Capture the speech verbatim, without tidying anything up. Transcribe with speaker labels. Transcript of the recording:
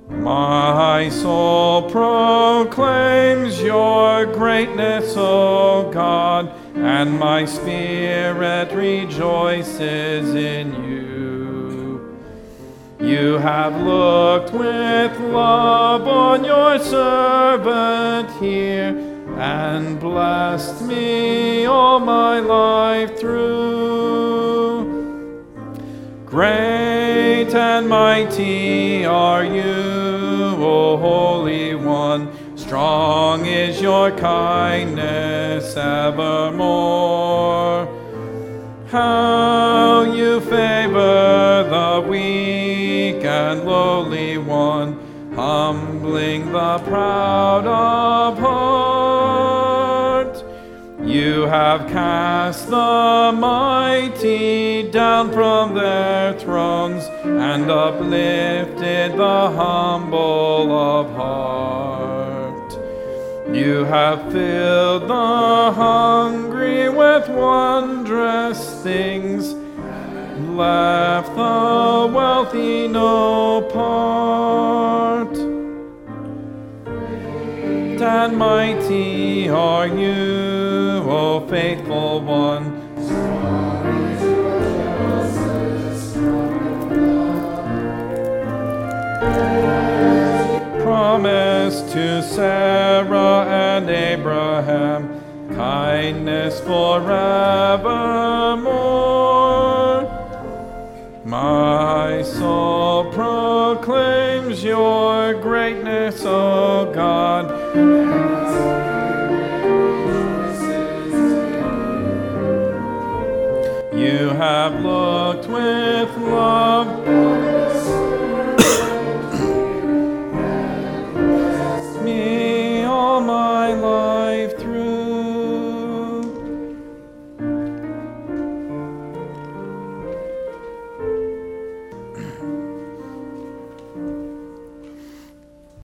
Speaker 1: My soul proclaims your greatness, O God, and my spirit rejoices in you. You have looked with love on your servant here, and blessed me all my life through. Great and mighty are you, O Holy One. Strong is your kindness evermore. How you favor the weak and lowly one, humbling the proud of heart. You have cast the mighty down from their thrones and uplifted the humble of heart. You have filled the hungry with wondrous things, and left the wealthy no part. Great and mighty are you, O faithful one. Promise to Sarah and Abraham, kindness forevermore. My soul proclaims your greatness, O God. You have looked with love